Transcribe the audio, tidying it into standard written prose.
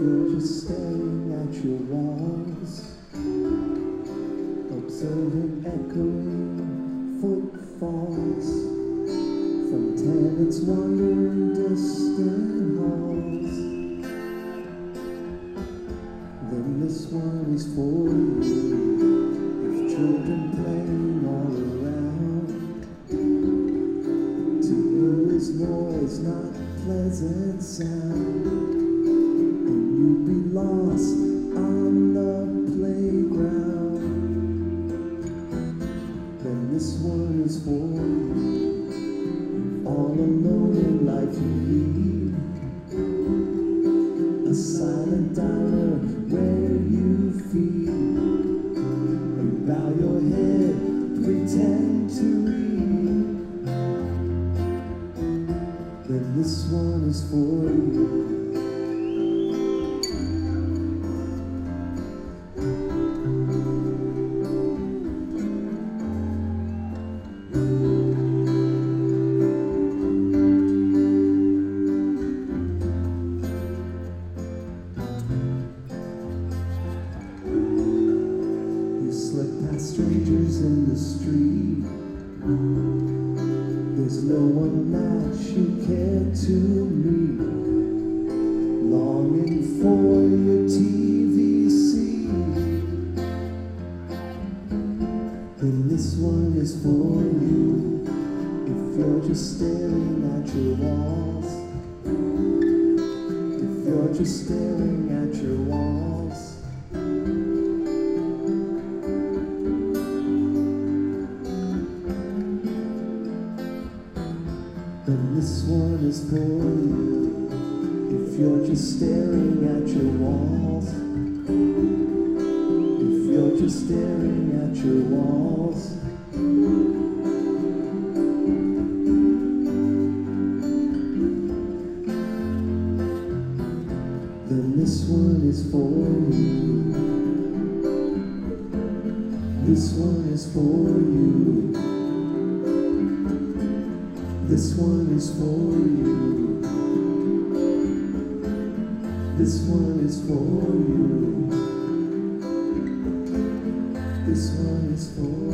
you're just staring at your walls, observing echoing footfalls from tenants wandering distant halls, then this one is for you. If children playing all around, to you is noise, not pleasant sound, and you'd be lost on the playground, then this one is for you. All alone in life you lead, a silent diner where you feed, and bow your head, pretend to read, then this one is for you. Strangers in the street, there's no one that you care to meet, longing for your TV seat, then this one is for you. If you're just staring at your walls, if you're just staring at your walls, then this one is for you. If you're just staring at your walls, if you're just staring at your walls, then this one is for you. This one is for you. This one is for you. This one is for you. This one is for you.